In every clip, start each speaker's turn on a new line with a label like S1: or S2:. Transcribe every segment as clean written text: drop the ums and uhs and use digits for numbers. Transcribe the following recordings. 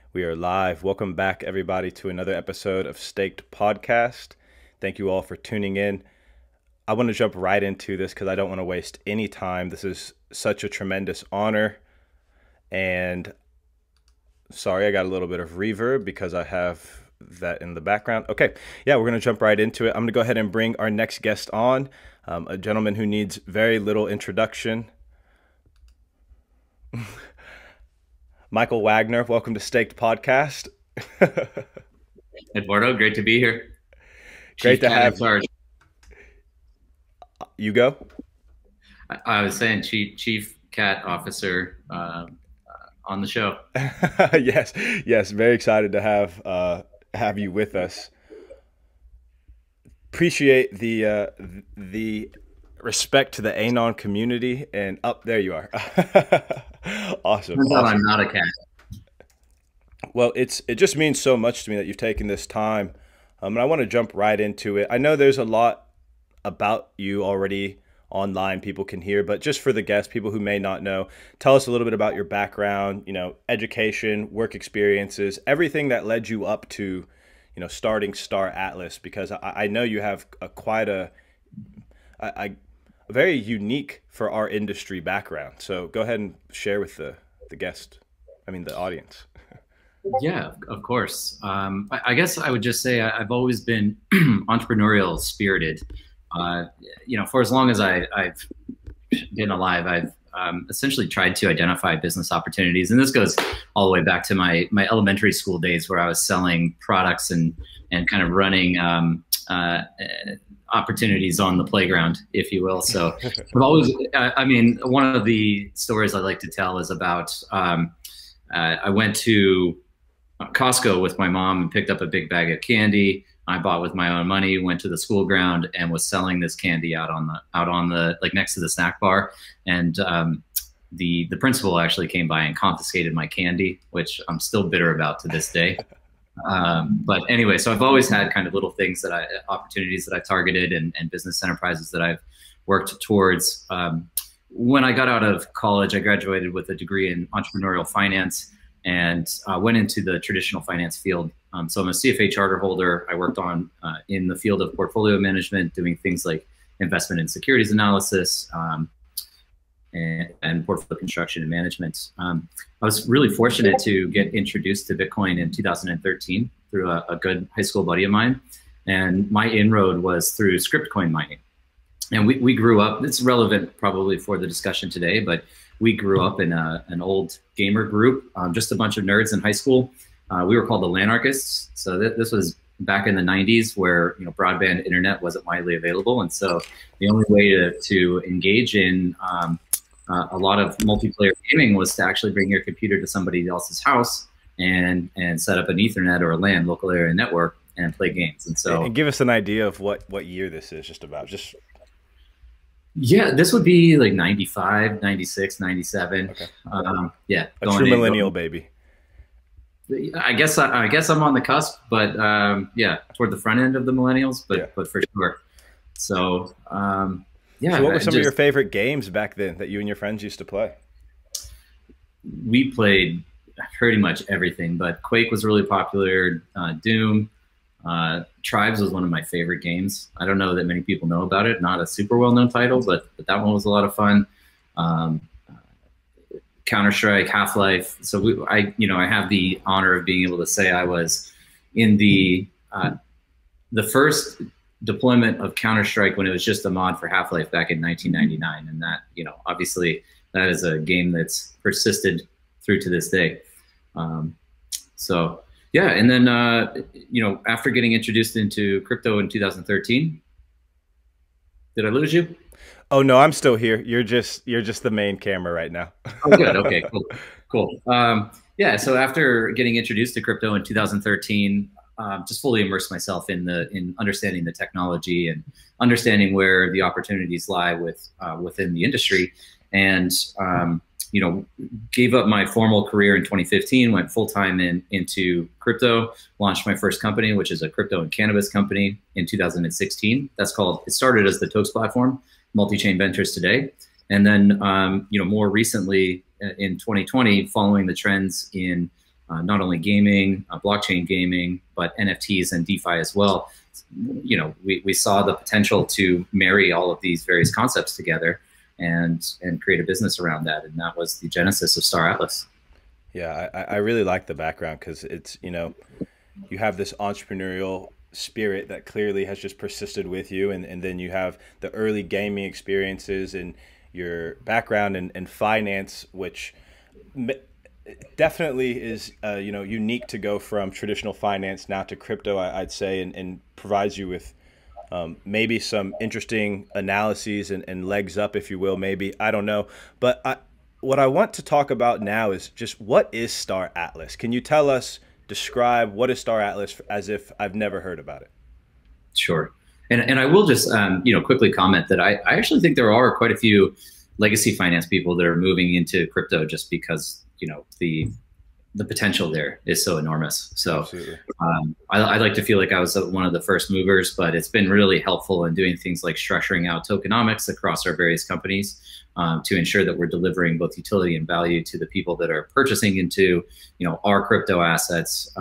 S1: We are live. Welcome back, everybody, to another episode of Staked Podcast. Thank you all for tuning in. I want to jump right into this because I don't want to waste any time. This is such a tremendous honor. And sorry, I got a little bit of reverb because I have that in the background. Okay, yeah, we're going to jump right into it. I'm going to go ahead and bring our next guest on, a gentleman who needs very little introduction. Michael Wagner, welcome to Staked Podcast.
S2: Eduardo, great to be here.
S1: Great to have you. You go.
S2: I was saying Chief Cat Officer on the show.
S1: Yes, very excited to have you with us. Appreciate the respect to the Anon community, and up there you are. Awesome.
S2: Turns out I'm not a cat.
S1: Well, it just means so much to me that you've taken this time, and I want to jump right into it. I know there's a lot about you already online people can hear, but just for the guests, people who may not know, tell us a little bit about your background, education, work experiences, everything that led you up to, starting Star Atlas, because I know you have a very unique for our industry background. So go ahead and share with the audience.
S2: Yeah, of course. I guess I would just say I've always been entrepreneurial spirited. For as long as I've been alive, I've essentially tried to identify business opportunities. And this goes all the way back to my elementary school days where I was selling products and kind of running opportunities on the playground, if you will. So I've always, one of the stories I like to tell is about, I went to Costco with my mom and picked up a big bag of candy. I bought with my own money, went to the school ground and was selling this candy out on the like next to the snack bar. And the principal actually came by and confiscated my candy, which I'm still bitter about to this day. But anyway, so I've always had kind of little things opportunities that I targeted and business enterprises that I've worked towards. When I got out of college, I graduated with a degree in entrepreneurial finance and went into the traditional finance field. So I'm a CFA charter holder. I worked in the field of portfolio management, doing things like investment and securities analysis, and portfolio construction and management. I was really fortunate to get introduced to Bitcoin in 2013 through a good high school buddy of mine. And my inroad was through script coin mining. And we grew up, it's relevant probably for the discussion today, but we grew up in an old gamer group, just a bunch of nerds in high school. We were called the Lanarchists. So this was back in the 90s where broadband internet wasn't widely available. And so the only way to engage in a lot of multiplayer gaming was to actually bring your computer to somebody else's house and set up an Ethernet or a LAN, local area network, and play games. And so,
S1: and give us an idea of what year this is just about.
S2: Yeah, this would be like 95, 96, 97.
S1: Okay.
S2: Yeah.
S1: A true millennial baby.
S2: I guess I'm on the cusp, but yeah, toward the front end of the millennials, but for sure. So, yeah.
S1: So what were some of your favorite games back then that you and your friends used to play?
S2: We played pretty much everything, but Quake was really popular. Doom, Tribes was one of my favorite games. I don't know that many people know about it. Not a super well-known title, but that one was a lot of fun. Counter-Strike, Half-Life. So I have the honor of being able to say I was in the first deployment of Counter-Strike when it was just a mod for Half-Life back in 1999. And that, obviously that is a game that's persisted through to this day. So yeah. And then, after getting introduced into crypto in 2013, did I lose you?
S1: Oh no, I'm still here. You're just the main camera right now.
S2: Oh, good. Okay, cool. Yeah. So after getting introduced to crypto in 2013, just fully immersed myself in understanding the technology and understanding where the opportunities lie within the industry, and gave up my formal career in 2015, went full time into crypto, launched my first company, which is a crypto and cannabis company in 2016. It started as the Toast platform, Multi-Chain Ventures today. And then, more recently in 2020, following the trends in not only gaming, blockchain gaming, but NFTs and DeFi as well. You know, we saw the potential to marry all of these various concepts together and create a business around that. And that was the genesis of Star Atlas.
S1: Yeah, I really like the background because it's, you know, you have this entrepreneurial spirit that clearly has just persisted with you. And then you have the early gaming experiences and your background in finance, which definitely is, you know, unique to go from traditional finance now to crypto, I'd say, and provides you with maybe some interesting analyses and legs up, if you will, maybe. I don't know. But what I want to talk about now is just what is Star Atlas? Can you tell us, describe what is Star Atlas as if I've never heard about it?
S2: Sure. And I will just, you know, quickly comment that I actually think there are quite a few legacy finance people that are moving into crypto just because, you know, the potential there is so enormous. So I like to feel like I was one of the first movers, but it's been really helpful in doing things like structuring out tokenomics across our various companies to ensure that we're delivering both utility and value to the people that are purchasing into, you know, our crypto assets.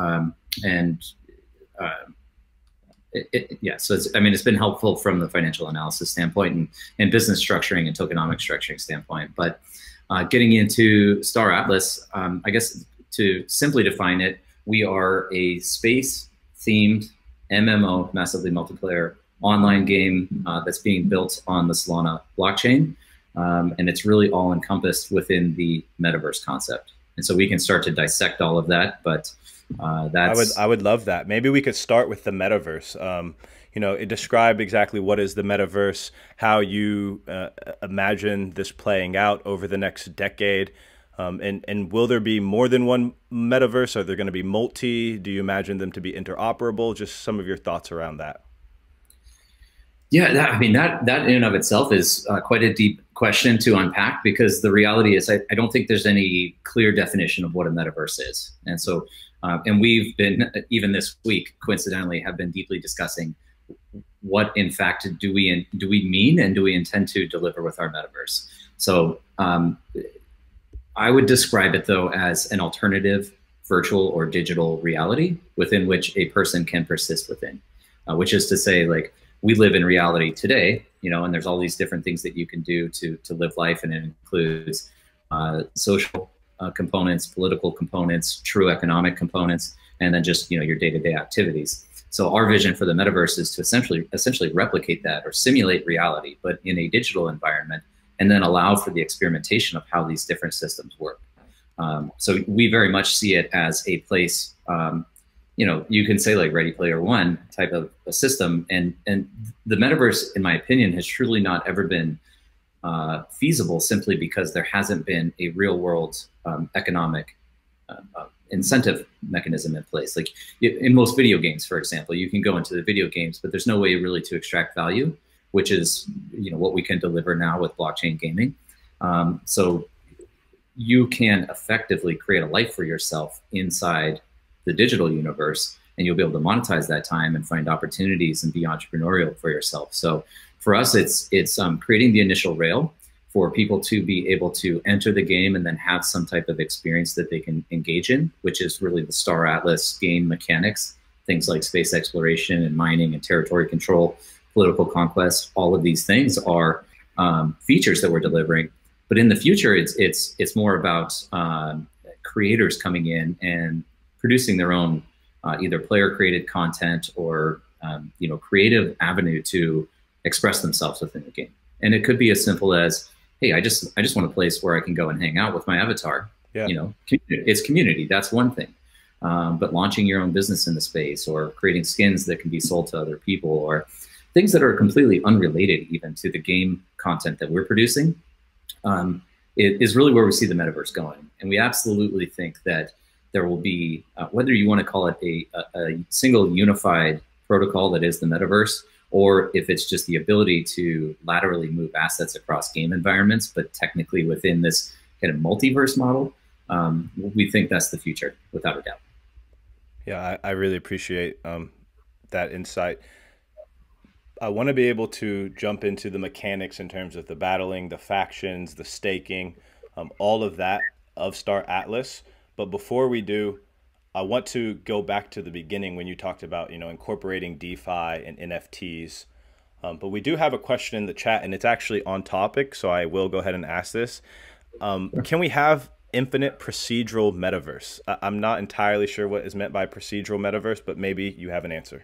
S2: Yeah, so I mean, it's been helpful from the financial analysis standpoint and business structuring and tokenomic structuring standpoint. But getting into Star Atlas, I guess to simply define it, we are a space-themed MMO, massively multiplayer online game that's being built on the Solana blockchain. And it's really all encompassed within the metaverse concept. And so we can start to dissect all of that, but
S1: I would love that. Maybe we could start with the metaverse. You know, describe exactly what is the metaverse, how you imagine this playing out over the next decade, and will there be more than one metaverse? Are there going to be multi? Do you imagine them to be interoperable? Just some of your thoughts around that.
S2: Yeah, I mean, that in and of itself is quite a deep question to unpack, because the reality is I don't think there's any clear definition of what a metaverse is. And so, and we've been, even this week, coincidentally, have been deeply discussing what, in fact, do we mean and do we intend to deliver with our metaverse. So I would describe it, though, as an alternative virtual or digital reality within which a person can persist within, which is to say, like, we live in reality today, you know, and there's all these different things that you can do to live life, and it includes social components, political components, true economic components, and then just, you know, your day-to-day activities. So our vision for the metaverse is to essentially replicate that or simulate reality, but in a digital environment, and then allow for the experimentation of how these different systems work. So we very much see it as a place, you know, you can say like Ready Player One type of a system, and the metaverse, in my opinion, has truly not ever been feasible simply because there hasn't been a real world economic incentive mechanism in place. Like in most video games, for example, you can go into the video games, but there's no way really to extract value, which is, you know, what we can deliver now with blockchain gaming. So you can effectively create a life for yourself inside the digital universe, and you'll be able to monetize that time and find opportunities and be entrepreneurial for yourself. So for us, it's creating the initial rail for people to be able to enter the game and then have some type of experience that they can engage in, which is really the Star Atlas game mechanics, things like space exploration and mining and territory control, political conquest. All of these things are features that we're delivering. But in the future, it's more about creators coming in and producing their own either player-created content or you know, creative avenue to express themselves within the game. And it could be as simple as, hey, I just want a place where I can go and hang out with my avatar. Yeah. You know, it's community. That's one thing. But launching your own business in the space, or creating skins that can be sold to other people, or things that are completely unrelated even to the game content that we're producing, it is really where we see the metaverse going. And we absolutely think that there will be, whether you want to call it a single unified protocol that is the metaverse, or if it's just the ability to laterally move assets across game environments, but technically within this kind of multiverse model, we think that's the future, without a doubt.
S1: Yeah, I really appreciate that insight. I want to be able to jump into the mechanics in terms of the battling, the factions, the staking, all of that of Star Atlas. But before we do, I want to go back to the beginning when you talked about, incorporating DeFi and NFTs. But we do have a question in the chat, and it's actually on topic, so I will go ahead and ask this. Can we have infinite procedural metaverse? I'm not entirely sure what is meant by procedural metaverse, but maybe you have an answer.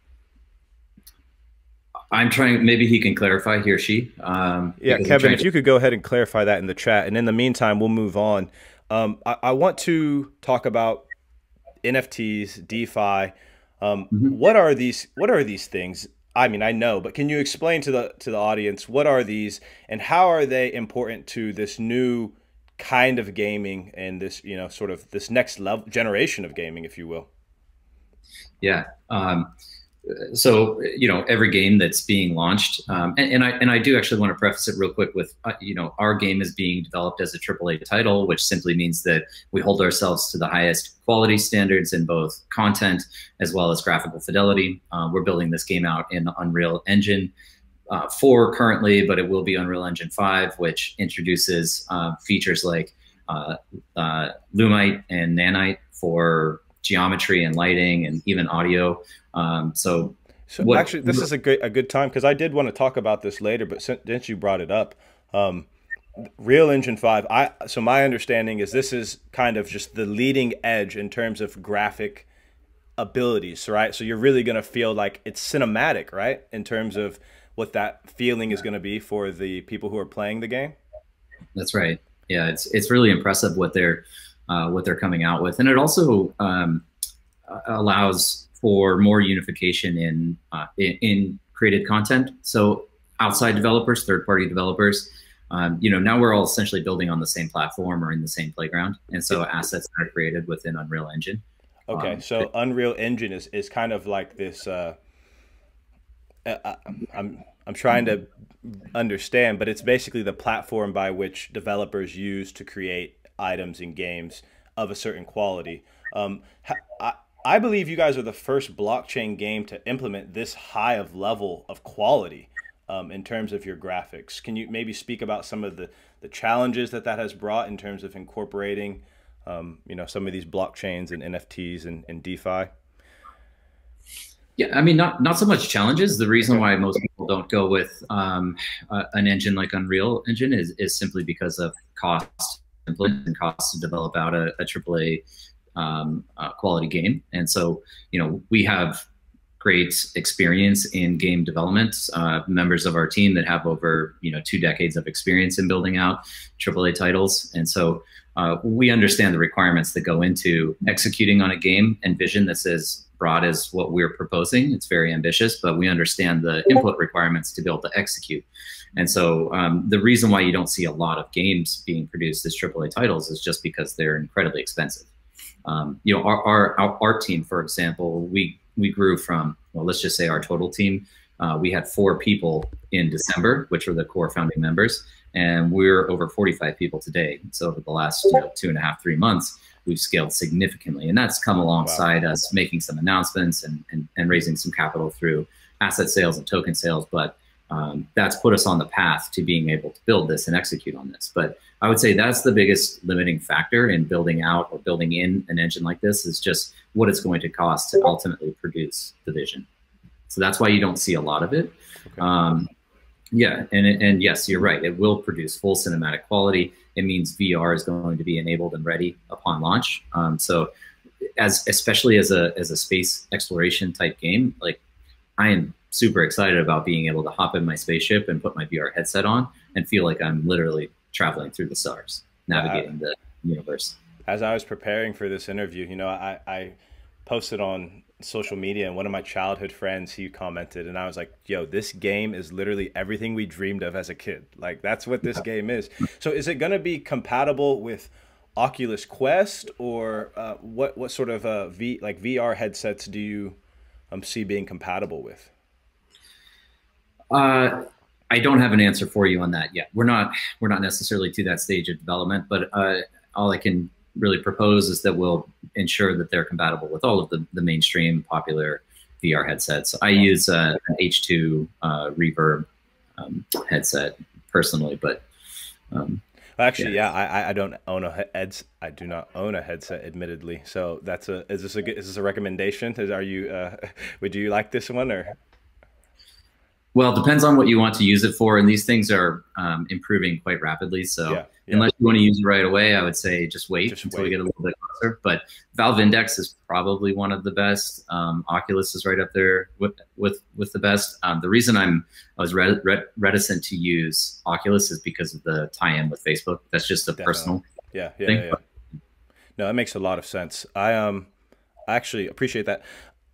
S2: I'm trying, maybe he can clarify, he or she.
S1: Yeah, Kevin, if you could go ahead and clarify that in the chat. And in the meantime, we'll move on. I want to talk about NFTs, DeFi. What are these things? I mean, I know, but can you explain to the audience what are these and how are they important to this new kind of gaming and this, sort of this next level generation of gaming, if you will?
S2: Yeah. So, every game that's being launched, and I do actually want to preface it real quick with, our game is being developed as a AAA title, which simply means that we hold ourselves to the highest quality standards in both content as well as graphical fidelity. We're building this game out in Unreal Engine 4 currently, but it will be Unreal Engine 5, which introduces features like Lumite and Nanite for geometry and lighting and even audio. So
S1: actually, this is a good time because I did want to talk about this later, but since you brought it up, Real Engine 5, so my understanding is this is kind of just the leading edge in terms of graphic abilities, right? So you're really going to feel like it's cinematic, right? In terms of what that feeling is going to be for the people who are playing the game.
S2: That's right. Yeah, it's really impressive what they're coming out with, and it also allows for more unification in created content. So outside developers, third-party developers, now we're all essentially building on the same platform or in the same playground, and so assets are created within Unreal Engine.
S1: Okay, so Unreal Engine is kind of like this. I'm trying to understand, but it's basically the platform by which developers use to create items in games of a certain quality. I believe you guys are the first blockchain game to implement this high of level of quality in terms of your graphics. Can you maybe speak about some of the challenges that has brought in terms of incorporating, some of these blockchains and NFTs and DeFi?
S2: Yeah, I mean, not so much challenges. The reason why most people don't go with an engine like Unreal Engine is simply because of cost and costs to develop out a AAA quality game. And so, we have great experience in game development, members of our team that have over, 2 decades of experience in building out AAA titles. And so we understand the requirements that go into executing on a game and vision that's as broad as what we're proposing. It's very ambitious, but we understand the input requirements to be able to execute. And so the reason why you don't see a lot of games being produced as AAA titles is just because they're incredibly expensive. Our art team, for example, we grew from, well, let's just say our total team, we had 4 people in December, which were the core founding members, and we're over 45 people today. So over the last 2.5, 3 months, we've scaled significantly, and that's come alongside us making some announcements and raising some capital through asset sales and token sales. But that's put us on the path to being able to build this and execute on this. But I would say that's the biggest limiting factor in building out or building in an engine like this, is just what it's going to cost to ultimately produce the vision. So that's why you don't see a lot of it. Okay. Yeah, and yes, you're right. It will produce full cinematic quality. It means VR is going to be enabled and ready upon launch. So especially as a space exploration type game, like, I am super excited about being able to hop in my spaceship and put my VR headset on and feel like I'm literally traveling through the stars, navigating the universe.
S1: As I was preparing for this interview, I posted on social media, and one of my childhood friends, he commented, and I was like, yo, this game is literally everything we dreamed of as a kid. Like, that's what this game is. So is it going to be compatible with Oculus Quest, or what sort of VR headsets do you see being compatible with?
S2: I don't have an answer for you on that yet. We're not necessarily to that stage of development, but all I can really propose is that we'll ensure that they're compatible with all of the mainstream popular VR headsets. I use an H2 Reverb headset personally, but
S1: Actually,
S2: Yeah.
S1: yeah, I don't own I do not own a headset, admittedly. So that's a is this a recommendation? Are you would you like this one or?
S2: Well, it depends on what you want to use it for, and these things are improving quite rapidly. So
S1: Yeah, yeah,
S2: unless you want to use it right away, I would say just wait
S1: just
S2: until we
S1: wait.
S2: get a little bit closer. But Valve Index is probably one of the best. Oculus is right up there with the best. The reason I was reticent to use Oculus is because of the tie-in with Facebook. That's just a
S1: Definitely.
S2: personal
S1: Yeah, yeah, yeah,
S2: thing.
S1: yeah. No, that makes a lot of sense. I actually appreciate that.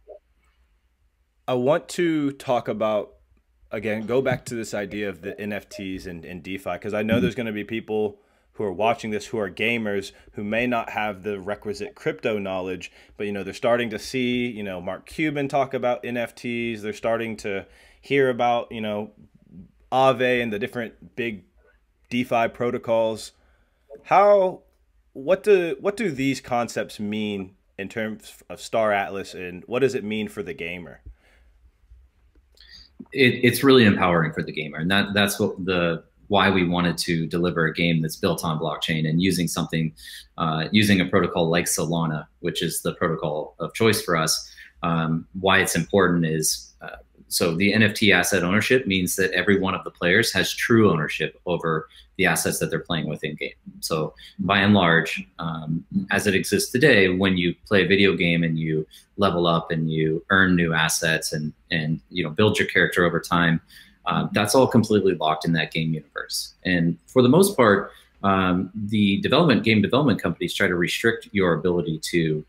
S1: I want to talk about, again, go back to this idea of the NFTs and DeFi, because I know there's going to be people who are watching this who are gamers who may not have the requisite crypto knowledge, but they're starting to see Mark Cuban talk about NFTs. They're starting to hear about Aave and the different big DeFi protocols. How what do these concepts mean in terms of Star Atlas, and what does it mean for the gamer?
S2: It's really empowering for the gamer, and that's what the why we wanted to deliver a game that's built on blockchain and using something, using a protocol like Solana, which is the protocol of choice for us. Why it's important is so the NFT asset ownership means that every one of the players has true ownership over the assets that they're playing with in game. So by and large, as it exists today, when you play a video game and you level up and you earn new assets and build your character over time, that's all completely locked in that game universe. And for the most part, the game development companies try to restrict your ability to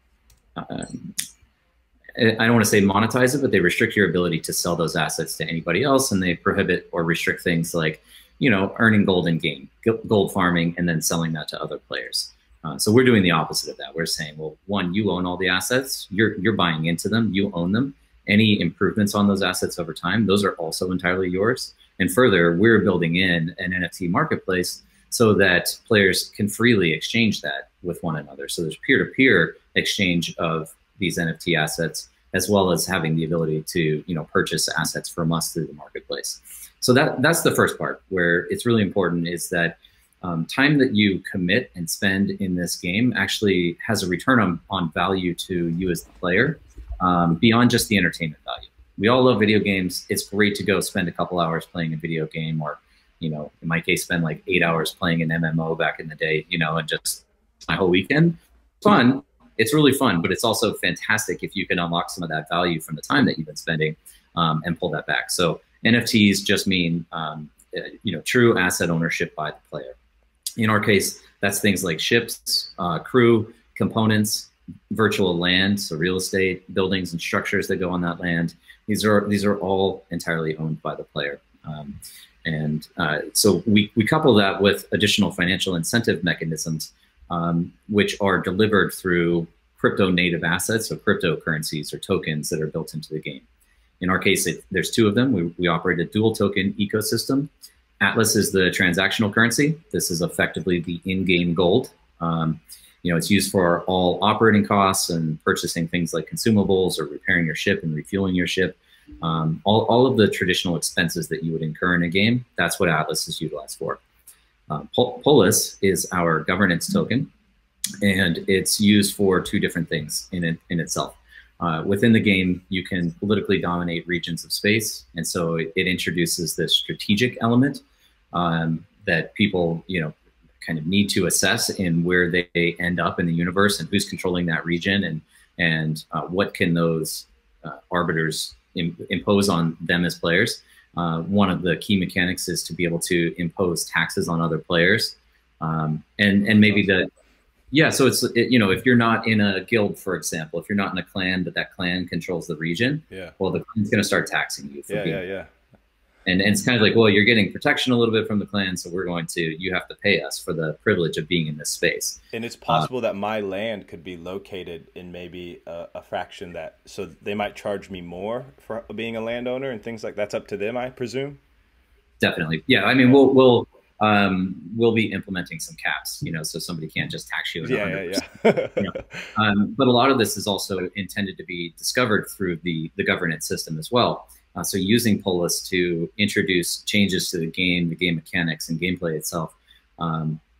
S2: I don't want to say monetize it, but they restrict your ability to sell those assets to anybody else, and they prohibit or restrict things like, earning gold in game, gold farming, and then selling that to other players. So we're doing the opposite of that. We're saying, well, one, you own all the assets, you're buying into them, you own them. Any improvements on those assets over time, those are also entirely yours. And further, we're building in an NFT marketplace so that players can freely exchange that with one another. So there's peer-to-peer exchange of these NFT assets, as well as having the ability to purchase assets from us through the marketplace. So that's the first part where it's really important, is that time that you commit and spend in this game actually has a return on value to you as the player, beyond just the entertainment value. We all love video games. It's great to go spend a couple hours playing a video game, or in my case, spend like 8 hours playing an MMO back in the day, and just my whole weekend. Fun. It's really fun, but it's also fantastic if you can unlock some of that value from the time that you've been spending, and pull that back. So NFTs just mean, true asset ownership by the player. In our case, that's things like ships, crew, components, virtual land, so real estate, buildings and structures that go on that land. These are all entirely owned by the player. So we couple that with additional financial incentive mechanisms, which are delivered through crypto native assets, so cryptocurrencies or tokens that are built into the game. In our case, there's two of them. We operate a dual token ecosystem. Atlas is the transactional currency. This is effectively the in-game gold. It's used for all operating costs and purchasing things like consumables or repairing your ship and refueling your ship. All of the traditional expenses that you would incur in a game, that's what Atlas is utilized for. Polis is our governance token, and it's used for two different things in itself. Within the game, you can politically dominate regions of space, and so it introduces this strategic element that people, kind of need to assess in where they end up in the universe and who's controlling that region, and what can those arbiters impose on them as players. One of the key mechanics is to be able to impose taxes on other players, and maybe so if you're not in a guild, for example, if you're not in a clan, but that clan controls the region, well, the clan's going to start taxing you. And it's kind of like, well, you're getting protection a little bit from the clan, so you have to pay us for the privilege of being in this space.
S1: And it's possible that my land could be located in maybe a fraction so they might charge me more for being a landowner and things like that's up to them, I presume.
S2: Definitely. Yeah. I mean, we'll be implementing some caps, so somebody can't just tax you. But a lot of this is also intended to be discovered through the governance system as well. So using Polis to introduce changes to the game mechanics and gameplay itself,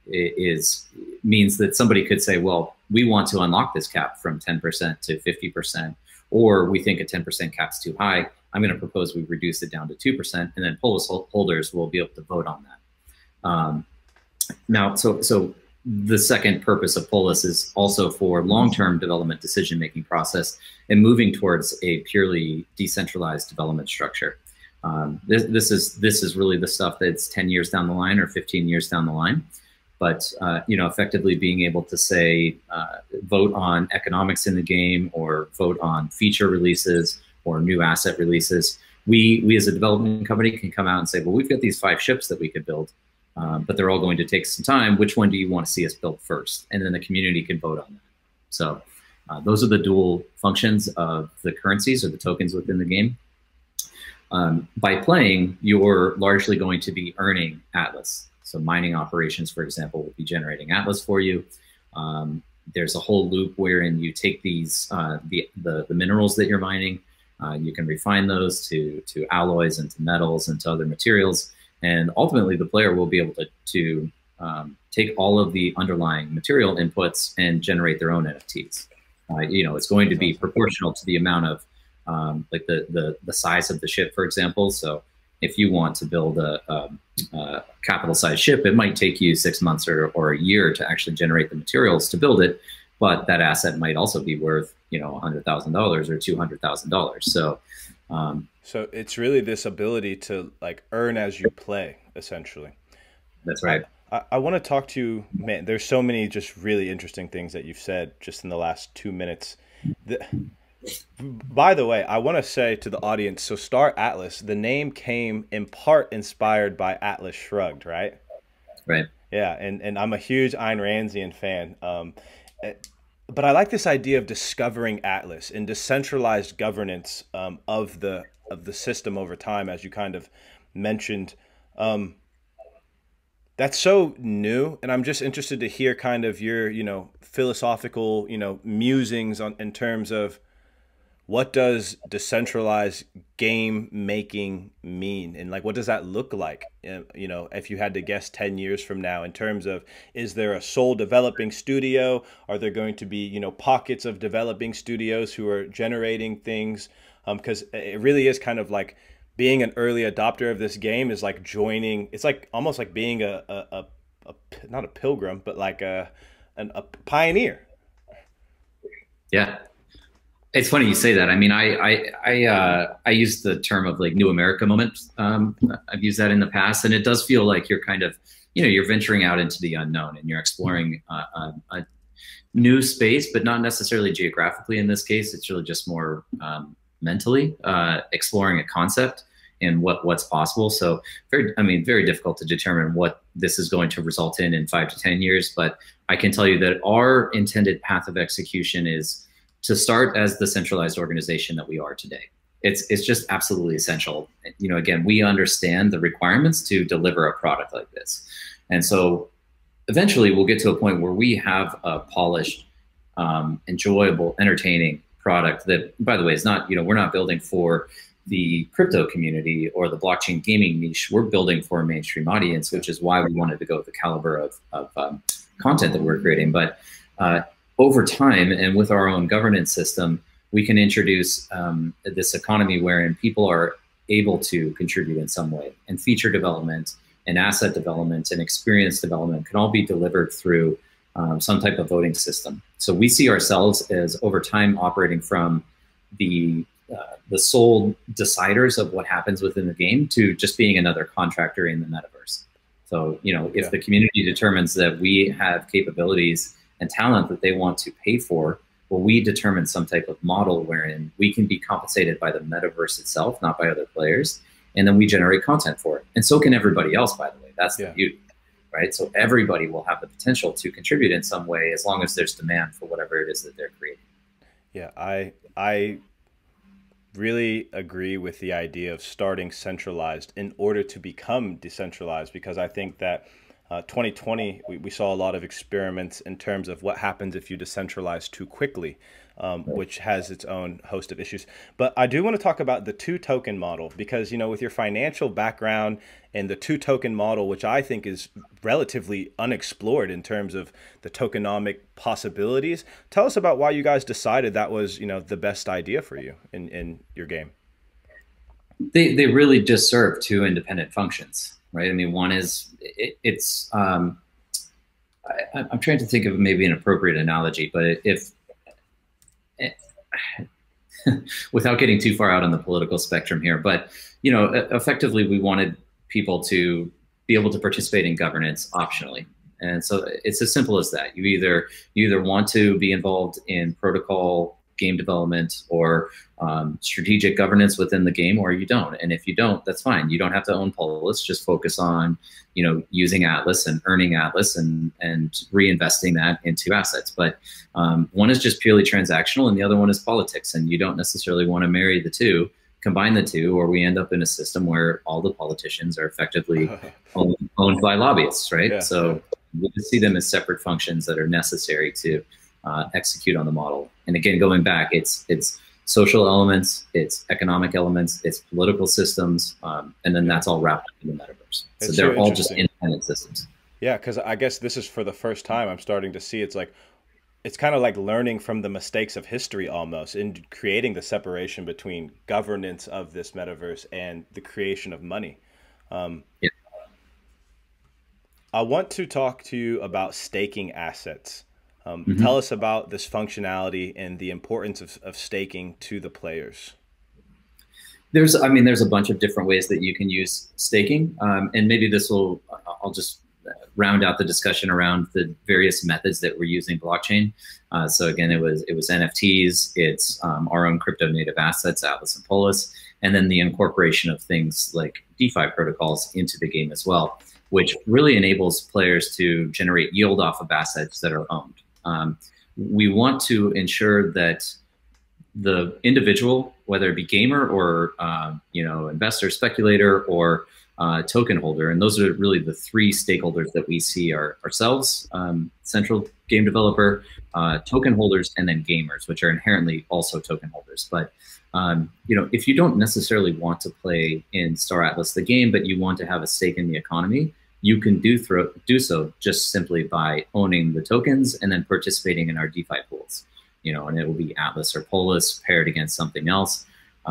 S2: is means that somebody could say, well, we want to unlock this cap from 10% to 50%, or we think a 10% cap's too high. I'm going to propose we reduce it down to 2%, and then Polis holders will be able to vote on that. Now, so the second purpose of Polis is also for long-term development decision-making process and moving towards a purely decentralized development structure. This is really the stuff that's 10 years down the line or 15 years down the line. But effectively being able to say, vote on economics in the game, or vote on feature releases or new asset releases. We as a development company can come out and say, well, we've got these 5 ships that we could build, but they're all going to take some time. Which one do you want to see us build first? And then the community can vote on that. So those are the dual functions of the currencies or the tokens within the game. By playing, you're largely going to be earning Atlas. So mining operations, for example, will be generating Atlas for you. There's a whole loop wherein you take these the minerals that you're mining, you can refine those to alloys and to metals and to other materials, and ultimately the player will be able to take all of the underlying material inputs and generate their own NFTs. It's going to be proportional to the amount of like the size of the ship, for example. So if you want to build a capital size ship, it might take you 6 months or a year to actually generate the materials to build it, but that asset might also be worth $100,000 or $200,000. So
S1: it's really this ability to like earn as you play, essentially.
S2: That's right.
S1: I want to talk to you, man. There's so many just really interesting things that you've said just in the last 2 minutes. By the way, I want to say to the audience, so Star Atlas, the name came in part inspired by Atlas Shrugged, right?
S2: Right.
S1: Yeah, and I'm a huge Ayn Randian fan. But I like this idea of discovering Atlas and decentralized governance of the system over time, as you kind of mentioned. That's so new, and I'm just interested to hear kind of your, philosophical, musings in terms of what does decentralized game making mean, and like what does that look like? If you had to guess 10 years from now, in terms of, is there a sole developing studio? Are there going to be pockets of developing studios who are generating things? Because it really is kind of like being an early adopter of this game is like joining. It's like almost like being a not a pilgrim, but like a pioneer.
S2: Yeah. It's funny you say that. I mean, I use the term of like New America moment. I've used that in the past, and it does feel like you're kind of, you're venturing out into the unknown and you're exploring a new space, but not necessarily geographically. In this case, it's really just more mentally exploring a concept and what's possible. So very difficult to determine what this is going to result in 5 to 10 years. But I can tell you that our intended path of execution is to start as the centralized organization that we are today. It's just absolutely essential. Again, we understand the requirements to deliver a product like this. And so eventually we'll get to a point where we have a polished, enjoyable, entertaining product that, by the way, is not, we're not building for the crypto community or the blockchain gaming niche. We're building for a mainstream audience, which is why we wanted to go with the caliber of content that we're creating. But over time, and with our own governance system, we can introduce this economy wherein people are able to contribute in some way, and feature development and asset development and experience development can all be delivered through some type of voting system. So we see ourselves as, over time, operating from the sole deciders of what happens within the game to just being another contractor in the metaverse. So, if the community determines that we have capabilities and talent that they want to pay for, well, we determine some type of model wherein we can be compensated by the metaverse itself, not by other players. And then we generate content for it. And so can everybody else, by the way. That's the beauty, right? So everybody will have the potential to contribute in some way, as long as there's demand for whatever it is that they're creating.
S1: Yeah, I really agree with the idea of starting centralized in order to become decentralized, because I think that 2020, we saw a lot of experiments in terms of what happens if you decentralize too quickly, which has its own host of issues. But I do want to talk about the two token model because, you know, with your financial background and the two token model, which I think is relatively unexplored in terms of the tokenomic possibilities, tell us about why you guys decided that was, you know, the best idea for you in your game.
S2: They really just serve two independent functions, right? I mean, one is I'm trying to think of maybe an appropriate analogy, but if without getting too far out on the political spectrum here, but you know, effectively, we wanted people to be able to participate in governance optionally, and so it's as simple as that. You either want to be involved in protocol game development or strategic governance within the game, or you don't. And if you don't, that's fine. You don't have to own Polis. Just focus on, you know, using Atlas and earning Atlas and reinvesting that into assets. But one is just purely transactional, and the other one is politics. And you don't necessarily want to marry the two, combine the two, or we end up in a system where all the politicians are effectively owned by lobbyists, right? Yeah. So we see them as separate functions that are necessary to execute on the model. And again, going back, it's social elements, it's economic elements, it's political systems, and then that's all wrapped up in the metaverse. So they're all just independent systems.
S1: Yeah, because I guess this is for the first time I'm starting to see it's kind of like learning from the mistakes of history almost in creating the separation between governance of this metaverse and the creation of money. Yeah. I want to talk to you about staking assets. Tell us about this functionality and the importance of staking to the players.
S2: There's a bunch of different ways that you can use staking. And maybe I'll just round out the discussion around the various methods that we're using blockchain. So again, it was NFTs, it's our own crypto native assets, Atlas and Polis, and then the incorporation of things like DeFi protocols into the game as well, which really enables players to generate yield off of assets that are owned. We want to ensure that the individual, whether it be gamer or investor, speculator, or token holder, and those are really the three stakeholders that we see are ourselves, central game developer, token holders, and then gamers, which are inherently also token holders. But if you don't necessarily want to play in Star Atlas the game, but you want to have a stake in the economy, you can do so just simply by owning the tokens and then participating in our DeFi pools. And it will be Atlas or Polis paired against something else,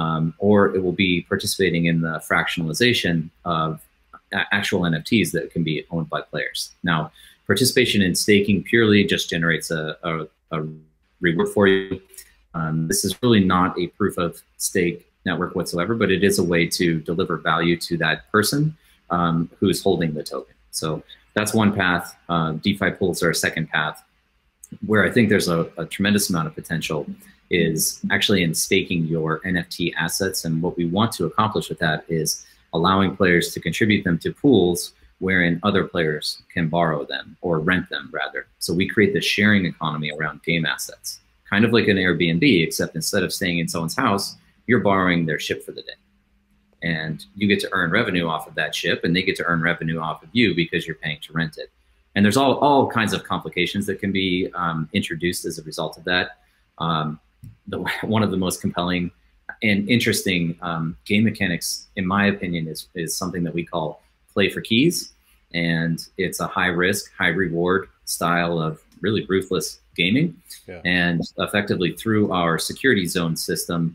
S2: or it will be participating in the fractionalization of actual NFTs that can be owned by players. Now, participation in staking purely just generates a reward for you. This is really not a proof of stake network whatsoever, but it is a way to deliver value to that person who's holding the token. So that's one path. DeFi pools are a second path. Where I think there's a tremendous amount of potential is actually in staking your NFT assets. And what we want to accomplish with that is allowing players to contribute them to pools wherein other players can borrow them or rent them rather. So we create this sharing economy around game assets, kind of like an Airbnb, except instead of staying in someone's house, you're borrowing their ship for the day. And you get to earn revenue off of that ship, and they get to earn revenue off of you because you're paying to rent it. And there's all kinds of complications that can be introduced as a result of that. One of the most compelling and interesting game mechanics, in my opinion, is something that we call play for keys. And it's a high risk, high reward style of really ruthless gaming. Yeah. And effectively through our security zone system,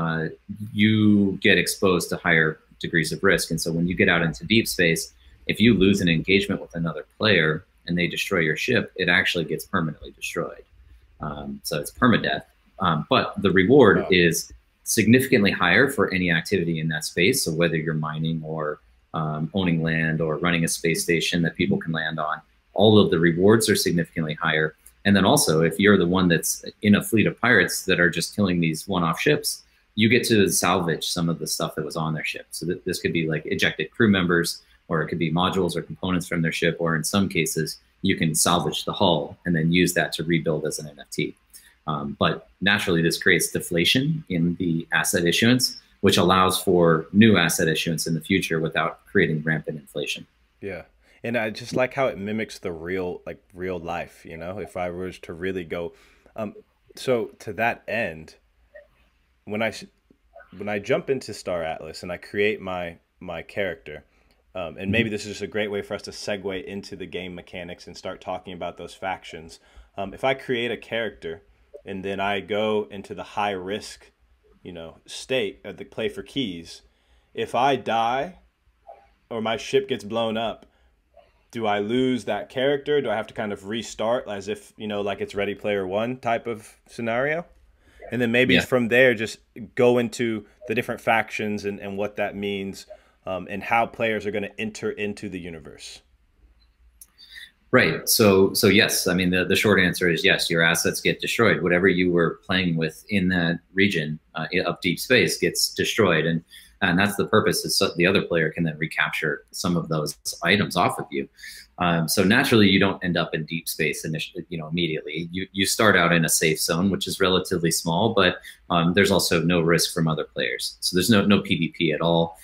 S2: you get exposed to higher degrees of risk. And so when you get out into deep space, if you lose an engagement with another player and they destroy your ship, it actually gets permanently destroyed. So it's permadeath. But the reward is significantly higher for any activity in that space. So whether you're mining or owning land or running a space station that people can land on, all of the rewards are significantly higher. And then also, if you're the one that's in a fleet of pirates that are just killing these one-off ships, you get to salvage some of the stuff that was on their ship. So this could be like ejected crew members, or it could be modules or components from their ship, or in some cases, you can salvage the hull and then use that to rebuild as an NFT. But naturally, this creates deflation in the asset issuance, which allows for new asset issuance in the future without creating rampant inflation.
S1: Yeah. And I just like how it mimics the real, like real life, you know, if I was to really go. Um, so to that end, when I when I jump into Star Atlas and I create my character, and maybe this is just a great way for us to segue into the game mechanics and start talking about those factions. If I create a character and then I go into the high risk, state of the play for keys, if I die or my ship gets blown up, do I lose that character? Do I have to kind of restart as if, like it's Ready Player One type of scenario? And then maybe
S2: Yeah.
S1: from there, just go into the different factions and what that means, and how players are going to enter into the universe.
S2: Right. So yes, I mean the short answer is yes. Your assets get destroyed. Whatever you were playing with in that region of deep space gets destroyed, and that's the purpose. Is so the other player can then recapture some of those items off of you. So naturally, you don't end up in deep space initially. Immediately. You start out in a safe zone, which is relatively small, but there's also no risk from other players. So there's no PvP at all.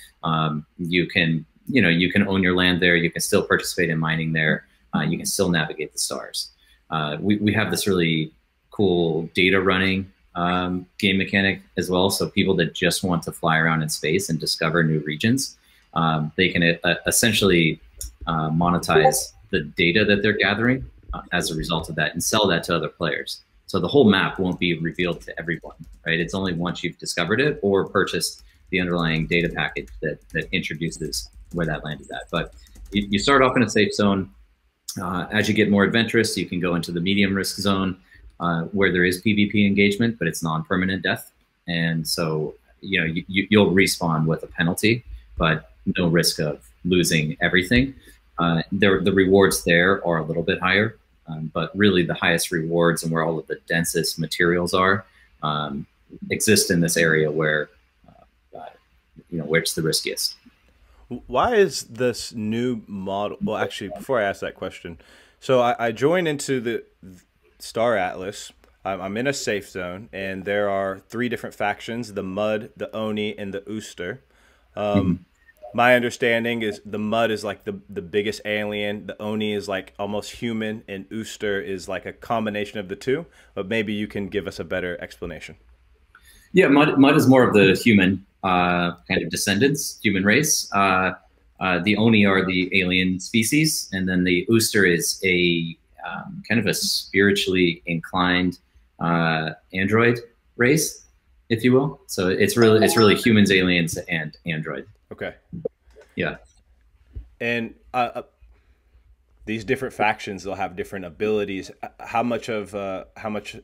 S2: You can own your land there. You can still participate in mining there. You can still navigate the stars. We have this really cool data running game mechanic as well. So people that just want to fly around in space and discover new regions, they can essentially monetize the data that they're gathering as a result of that and sell that to other players. So the whole map won't be revealed to everyone, right? It's only once you've discovered it or purchased the underlying data package that introduces where that land is at. But you start off in a safe zone. As you get more adventurous, you can go into the medium risk zone where there is PvP engagement, but it's non-permanent death. And so, you'll respawn with a penalty, but no risk of losing everything. The rewards there are a little bit higher, but really the highest rewards and where all of the densest materials are exist in this area where it's the riskiest.
S1: Why is this new model? Well, actually, before I ask that question, so I join into the Star Atlas. I'm in a safe zone, and there are three different factions: the Mud, the Oni, and the Ooster.
S2: Mhm.
S1: My understanding is the Mud is like the biggest alien. The Oni is like almost human, and Ooster is like a combination of the two. But maybe you can give us a better explanation.
S2: Yeah, mud is more of the human kind of descendants, human race. The Oni are the alien species, and then the Ooster is a kind of a spiritually inclined android race, if you will. So it's really humans, aliens, and android.
S1: Okay.
S2: Yeah.
S1: And these different factions, they'll have different abilities. How much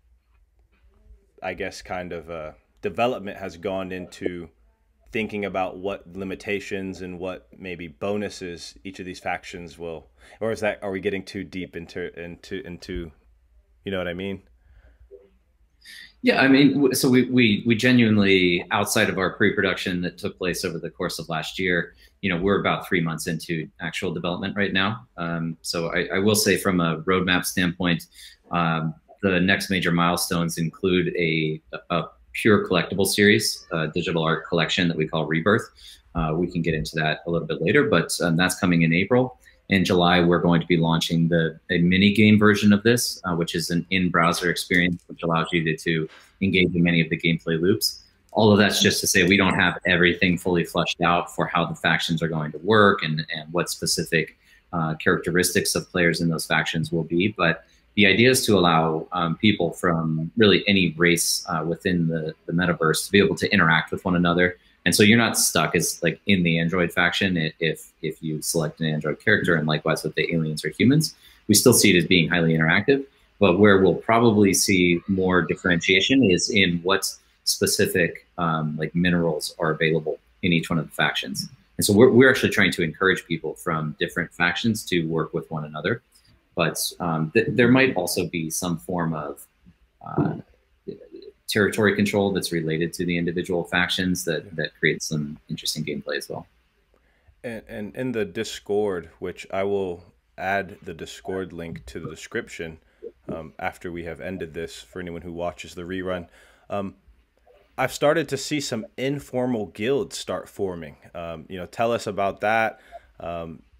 S1: I guess kind of development has gone into thinking about what limitations and what maybe bonuses each of these factions will, or are we getting too deep into you know what I mean?
S2: Yeah, I mean, so we genuinely, outside of our pre-production that took place over the course of last year, we're about 3 months into actual development right now. So I will say, from a roadmap standpoint, the next major milestones include a pure collectible series, digital art collection that we call Rebirth. We can get into that a little bit later, but that's coming in April. In July, we're going to be launching a mini game version of this, which is an in-browser experience, which allows you to engage in many of the gameplay loops. All of that's just to say we don't have everything fully fleshed out for how the factions are going to work and what specific characteristics of players in those factions will be. But the idea is to allow people from really any race within the metaverse to be able to interact with one another. And so you're not stuck as like in the Android faction if you select an Android character, and likewise with the aliens or humans. We still see it as being highly interactive, but where we'll probably see more differentiation is in what specific like minerals are available in each one of the factions. And so we're actually trying to encourage people from different factions to work with one another. But there might also be some form of territory control that's related to the individual factions that creates some interesting gameplay as well.
S1: And in the Discord, which I will add the Discord link to the description after we have ended this for anyone who watches the rerun. I've started to see some informal guilds start forming. Tell us about that.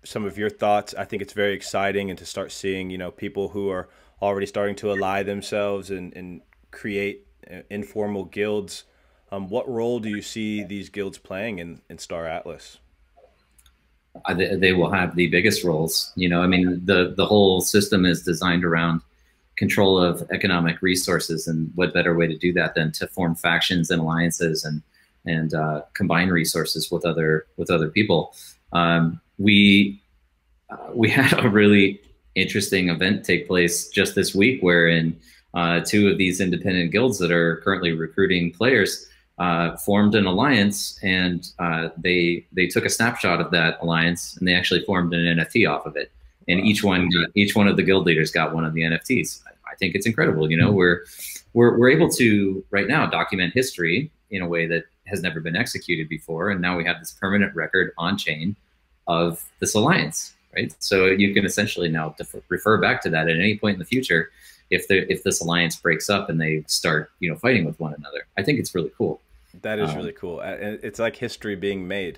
S1: some of your thoughts. I think it's very exciting, and to start seeing, people who are already starting to ally themselves and create informal guilds. What role do you see these guilds playing in Star Atlas?
S2: They will have the biggest roles. I mean, the whole system is designed around control of economic resources, and what better way to do that than to form factions and alliances and combine resources with other people. We had a really interesting event take place just this week, wherein two of these independent guilds that are currently recruiting players formed an alliance, and they took a snapshot of that alliance, and they actually formed an NFT off of it. And each one of the guild leaders got one of the NFTs. I think it's incredible. We're able to right now document history in a way that has never been executed before, and now we have this permanent record on chain of this alliance, right? So you can essentially now refer back to that at any point in the future if this alliance breaks up and they start fighting with one another. I think it's really cool.
S1: That is really cool. It's like history being made.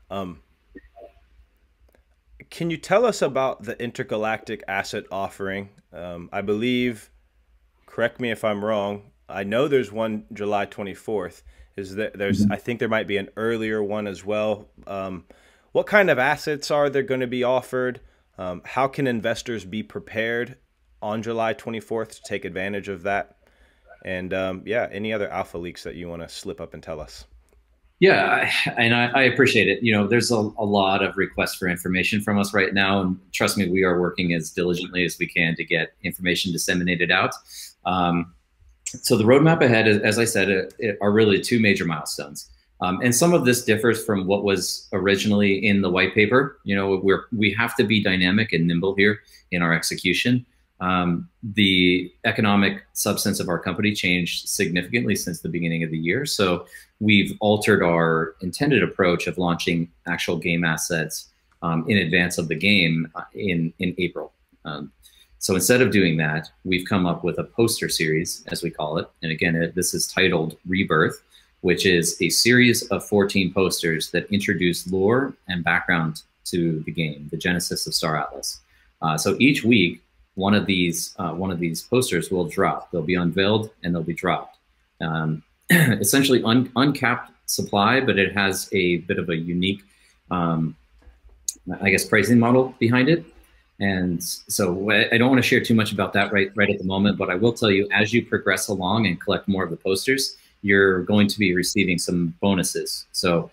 S1: Can you tell us about the intergalactic asset offering? I believe, correct me if I'm wrong, I know there's one July 24th. I think there might be an earlier one as well. What kind of assets are there going to be offered? How can investors be prepared on July 24th to take advantage of that? And any other alpha leaks that you want to slip up and tell us?
S2: Yeah, and I appreciate it. There's a lot of requests for information from us right now, and trust me, we are working as diligently as we can to get information disseminated out. So the roadmap ahead, as I said, are really two major milestones. And some of this differs from what was originally in the white paper. We have to be dynamic and nimble here in our execution. The economic substance of our company changed significantly since the beginning of the year. So we've altered our intended approach of launching actual game assets in advance of the game in April. So instead of doing that, we've come up with a poster series, as we call it. And again, this is titled Rebirth, which is a series of 14 posters that introduce lore and background to the game, the genesis of Star Atlas. So each week, one of these posters will drop. They'll be unveiled and they'll be dropped. Essentially uncapped supply, but it has a bit of a unique, pricing model behind it. And so I don't want to share too much about that right at the moment, but I will tell you, as you progress along and collect more of the posters, you're going to be receiving some bonuses. So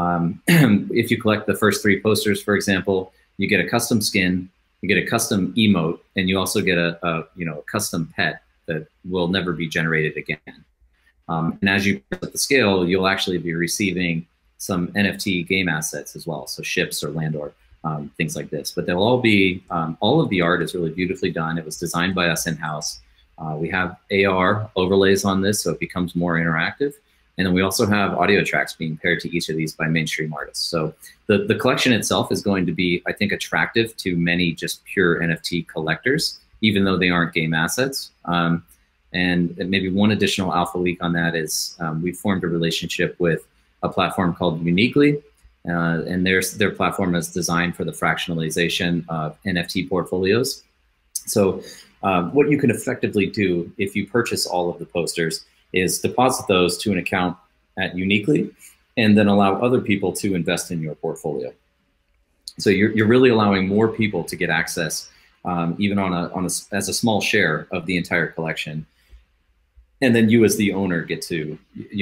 S2: if you collect the first 3 posters, for example, you get a custom skin, you get a custom emote, and you also get a custom pet that will never be generated again. And as you press up the scale, you'll actually be receiving some NFT game assets as well, so ships or land or things like this. But they'll all be, all of the art is really beautifully done. It was designed by us in-house. We have AR overlays on this, so it becomes more interactive. And then we also have audio tracks being paired to each of these by mainstream artists. So the collection itself is going to be, I think, attractive to many just pure NFT collectors, even though they aren't game assets. And maybe one additional alpha leak on that is we formed a relationship with a platform called Uniquely. And their platform is designed for the fractionalization of NFT portfolios. So what you can effectively do if you purchase all of the posters is deposit those to an account at Uniquely, and then allow other people to invest in your portfolio. So you're really allowing more people to get access, even as a small share of the entire collection. And then you as the owner get to,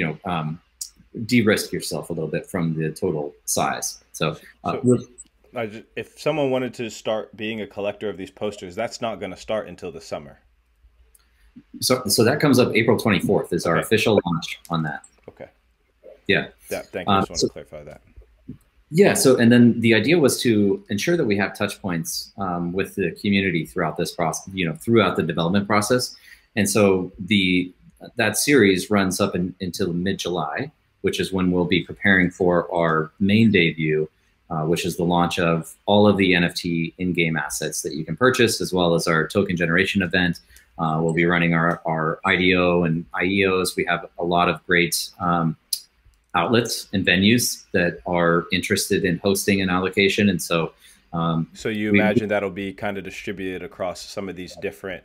S2: de-risk yourself a little bit from the total size. So
S1: if someone wanted to start being a collector of these posters, that's not going to start until the summer.
S2: So that comes up April 24th is our official launch on that.
S1: Okay.
S2: Yeah.
S1: Thank you. I just want to clarify that.
S2: Yeah. So, and then the idea was to ensure that we have touch points with the community throughout this process, throughout the development process. And so that series runs up until mid-July, which is when we'll be preparing for our main debut, which is the launch of all of the NFT in-game assets that you can purchase, as well as our token generation event. We'll be running our IDO and IEOs. We have a lot of great outlets and venues that are interested in hosting an allocation. And so
S1: So you
S2: We,
S1: imagine that'll be kind of distributed across some of these different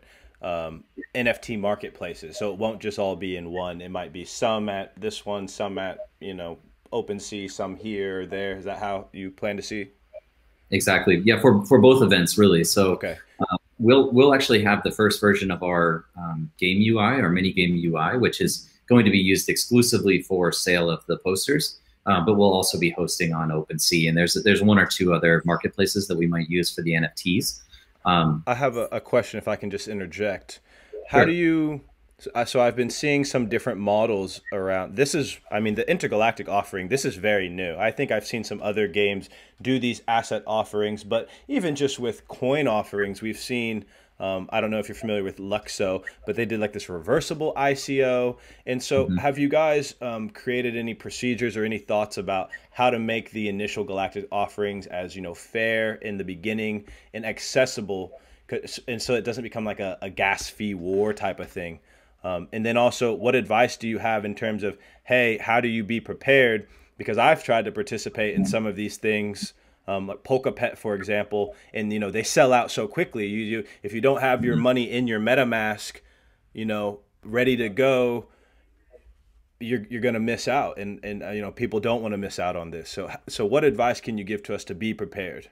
S1: NFT marketplaces. So it won't just all be in one. It might be some at this one, some at, OpenSea, some here or there. Is that how you plan to see?
S2: exactly. Yeah, for both events, really. So
S1: Okay.
S2: we'll actually have the first version of our game UI, our mini game UI, which is going to be used exclusively for sale of the posters. But we'll also be hosting on OpenSea, and there's one or two other marketplaces that we might use for the NFTs. Um,
S1: I have a question if I can just interject. How do
S2: sure.
S1: you so I've been seeing some different models around. This is, I mean, the intergalactic offering, this is very new. I think I've seen some other games do these asset offerings, but even just with coin offerings, we've seen, I don't know if you're familiar with Luxo, but they did like this reversible ICO. And so
S2: Mhm.
S1: have you guys created any procedures or any thoughts about how to make the initial galactic offerings as, fair in the beginning and accessible, and so it doesn't become like a gas fee war type of thing? And then also, what advice do you have in terms of, hey, how do you be prepared? Because I've tried to participate in some of these things, like Polka Pet, for example, and they sell out so quickly. If you don't have your money in your MetaMask, ready to go, you're gonna miss out, and people don't want to miss out on this. So what advice can you give to us to be prepared?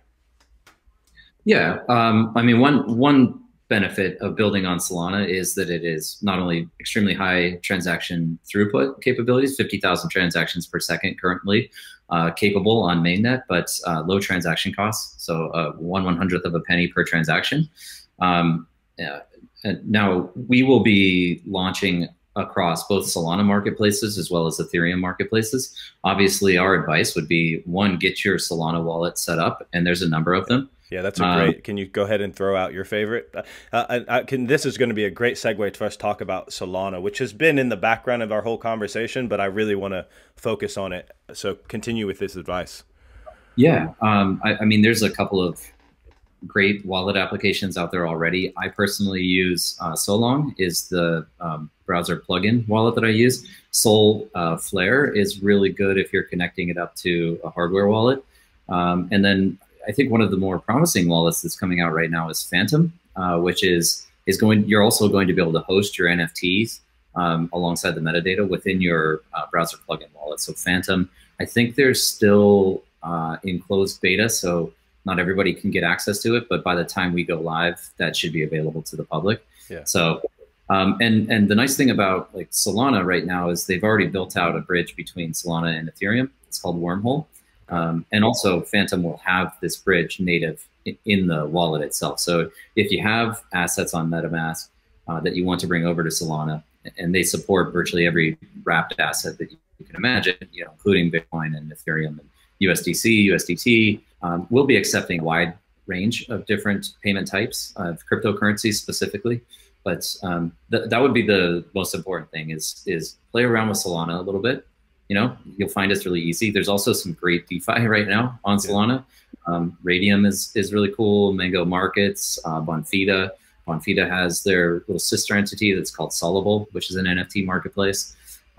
S2: Yeah, I mean, one benefit of building on Solana is that it is not only extremely high transaction throughput capabilities, 50,000 transactions per second currently capable on mainnet, but low transaction costs, so 1/100th of a penny per transaction. Yeah. And now we will be launching across both Solana marketplaces as well as Ethereum marketplaces. Obviously, our advice would be, one, get your Solana wallet set up, and there's a number of them.
S1: Yeah, that's a
S2: Um,
S1: great. Can you go ahead and throw out your favorite? This is going to be a great segue for us to talk about Solana, which has been in the background of our whole conversation, but I really want to focus on it. So continue with this advice.
S2: yeah, I mean, there's a couple of great wallet applications out there already. I personally use Solong is the browser plugin wallet that I use. Sol Flare is really good if you're connecting it up to a hardware wallet. And then I think one of the more promising wallets that's coming out right now is Phantom, which is going. You're also going to be able to host your NFTs alongside the metadata within your browser plugin wallet. So Phantom, I think there's still in closed beta, so not everybody can get access to it. But by the time we go live, that should be available to the public.
S1: Yeah.
S2: So and the nice thing about like Solana right now is they've already built out a bridge between Solana and Ethereum. It's called Wormhole. And also Phantom will have this bridge native in the wallet itself. So if you have assets on MetaMask that you want to bring over to Solana, and they support virtually every wrapped asset that you can imagine, including Bitcoin and Ethereum and USDC, USDT, we'll be accepting a wide range of different payment types of cryptocurrencies specifically. But that would be the most important thing is play around with Solana a little bit. You'll find it's really easy. There's also some great DeFi right now on Solana. Radium is really cool. Mango Markets, Bonfida. Bonfida has their little sister entity that's called Solable, which is an NFT marketplace.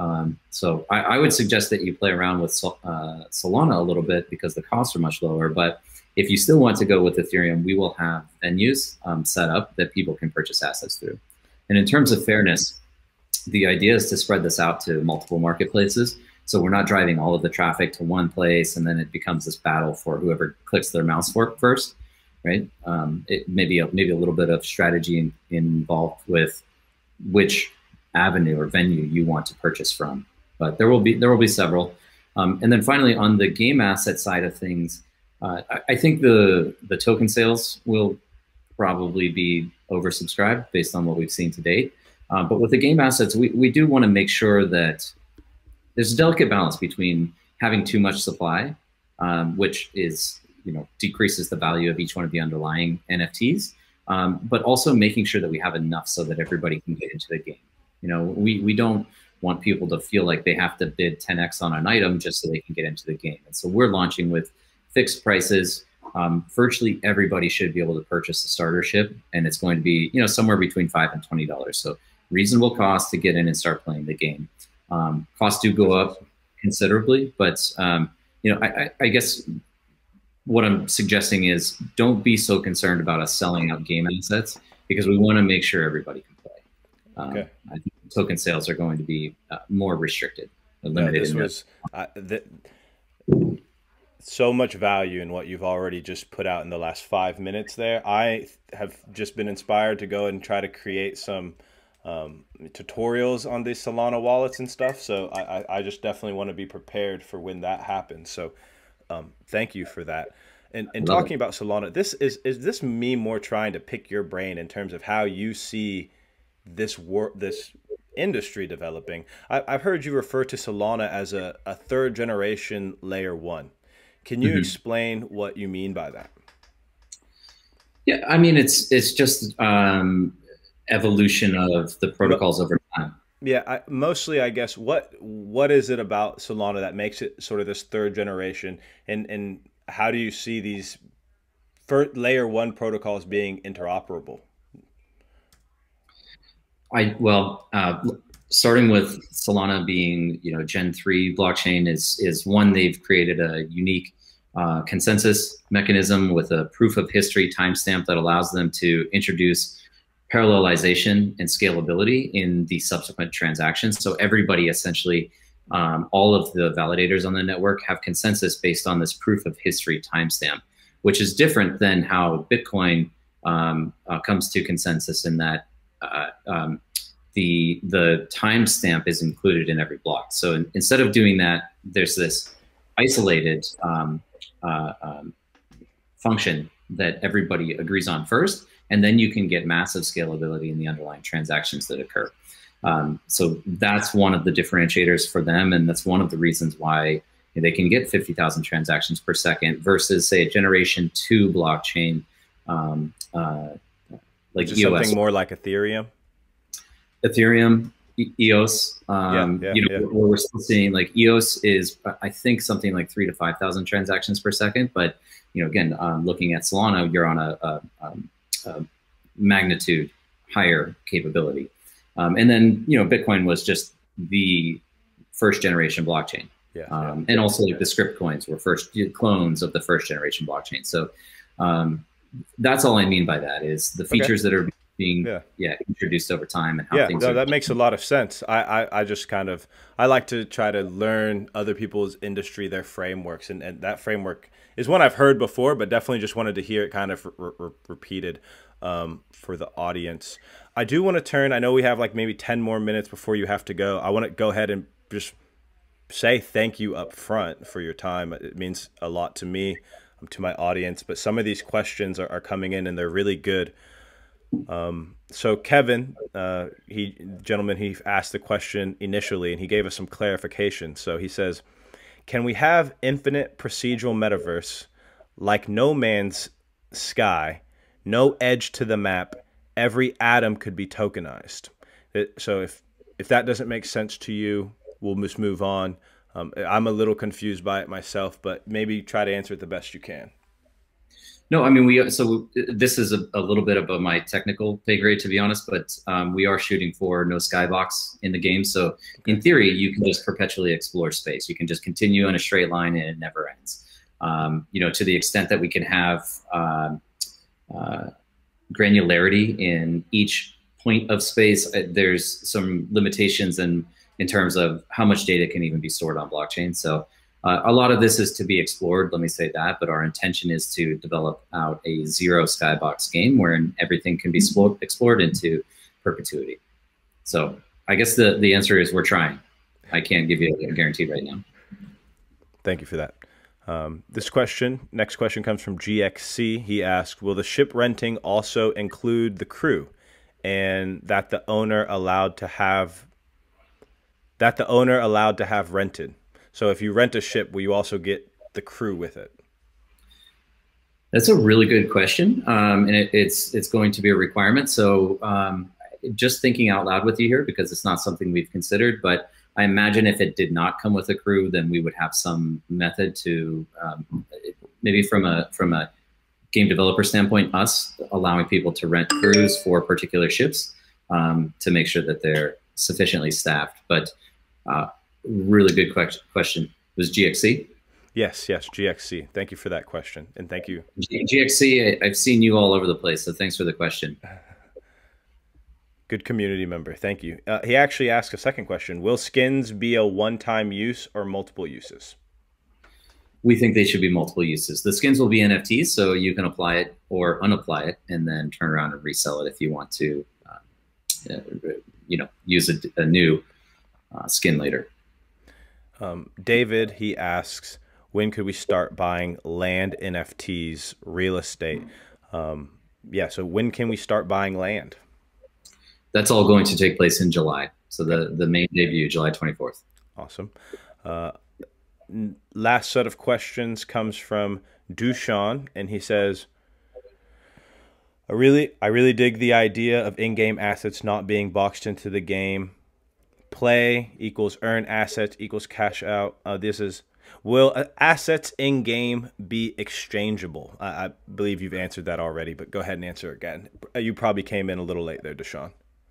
S2: So I would suggest that you play around with Solana a little bit because the costs are much lower. But if you still want to go with Ethereum, we will have venues set up that people can purchase assets through. And in terms of fairness, the idea is to spread this out to multiple marketplaces. So we're not driving all of the traffic to one place and then it becomes this battle for whoever clicks their mouse fork first, right? It maybe a little bit of strategy involved with which avenue or venue you want to purchase from, but there will be several. And then finally, on the game asset side of things, I think the token sales will probably be oversubscribed based on what we've seen to date. But with the game assets, we do want to make sure that there's a delicate balance between having too much supply, which is decreases the value of each one of the underlying NFTs, but also making sure that we have enough so that everybody can get into the game. We don't want people to feel like they have to bid 10x on an item just so they can get into the game. And so we're launching with fixed prices. Virtually everybody should be able to purchase a starter ship, and it's going to be somewhere between $5 and $20. So reasonable cost to get in and start playing the game. Costs do go up considerably, but I guess what I'm suggesting is don't be so concerned about us selling out game assets, because we want to make sure everybody can play.
S1: Okay.
S2: I think token sales are going to be more restricted,
S1: No,
S2: limited.
S1: this was so much value in what you've already just put out in the last 5 minutes there. I have just been inspired to go and try to create some tutorials on these Solana wallets and stuff. So I just definitely want to be prepared for when that happens. So thank you for that. And talking about Solana, is this me more trying to pick your brain in terms of how you see this industry developing? I've heard you refer to Solana as a third generation layer one. Can you explain what you mean by that?
S2: Yeah, I mean, it's just evolution of the protocols over time.
S1: Yeah, mostly, I guess, what is it about Solana that makes it sort of this third generation, and how do you see these layer one protocols being interoperable?
S2: Starting with Solana being, Gen 3 blockchain is one, they've created a unique consensus mechanism with a proof of history timestamp that allows them to introduce parallelization and scalability in the subsequent transactions. So everybody essentially, all of the validators on the network have consensus based on this proof of history timestamp, which is different than how Bitcoin comes to consensus in that the timestamp is included in every block. So instead of doing that, there's this isolated function that everybody agrees on first, and then you can get massive scalability in the underlying transactions that occur. So that's one of the differentiators for them, and that's one of the reasons why they can get 50,000 transactions per second versus, say, a generation 2 blockchain like
S1: Just
S2: EOS.
S1: Something more like Ethereum?
S2: Ethereum, EOS.
S1: Yeah.
S2: We're still seeing like EOS is, I think, something like 3,000 to 5,000 transactions per second. But again, looking at Solana, you're on a magnitude higher capability. And then Bitcoin was just the first generation blockchain. And also like the script coins were first clones of the first generation blockchain. So that's all I mean by that is the features that are being introduced over time and how things are.
S1: That makes a lot of sense. I just I like to try to learn other people's industry, their frameworks, and that framework is one I've heard before, but definitely just wanted to hear it kind of repeated for the audience. I do want to turn, I know we have like maybe 10 more minutes before you have to go. I want to go ahead and just say thank you up front for your time. It means a lot to me, to my audience, but some of these questions are coming in and they're really good. So Kevin, he asked the question initially and he gave us some clarification. So he says, can we have infinite procedural metaverse like No Man's Sky, no edge to the map, every atom could be tokenized? So if that doesn't make sense to you, we'll just move on. I'm a little confused by it myself, but maybe try to answer it the best you can.
S2: No, I mean, so this is a little bit above my technical pay grade, to be honest, but we are shooting for no skybox in the game. So in theory, you can just perpetually explore space. You can just continue in a straight line and it never ends. To the extent that we can have granularity in each point of space, there's some limitations in terms of how much data can even be stored on blockchain. So a lot of this is to be explored, let me say that, but our intention is to develop out a zero skybox game wherein everything can be explored into perpetuity. So I guess the answer is we're trying. I can't give you a guarantee right now.
S1: Thank you for that. Next question comes from GXC. He asked, will the ship renting also include the crew and that the owner allowed to have rented? So if you rent a ship, will you also get the crew with it?
S2: That's a really good question. And it's going to be a requirement. So just thinking out loud with you here, because it's not something we've considered, but I imagine if it did not come with a crew, then we would have some method to maybe from a game developer standpoint, us allowing people to rent crews for particular ships to make sure that they're sufficiently staffed. But really good question. Was GXC?
S1: Yes, yes, GXC. Thank you for that question, and thank you.
S2: GXC, I've seen you all over the place, so thanks for the question.
S1: Good community member. Thank you. He actually asked a second question. Will skins be a one-time use or multiple uses?
S2: We think they should be multiple uses. The skins will be NFTs, so you can apply it or unapply it and then turn around and resell it if you want to, use a new skin later.
S1: David, he asks, when could we start buying land, NFTs, real estate? So when can we start buying land?
S2: That's all going to take place in July. So the main debut, July 24th.
S1: Awesome. Last set of questions comes from Dushan, and he says, I really dig the idea of in-game assets not being boxed into the game. Play equals earn assets equals cash out. Will assets in game be exchangeable? I believe you've answered that already, but go ahead and answer again. You probably came in a little late there, Dushan.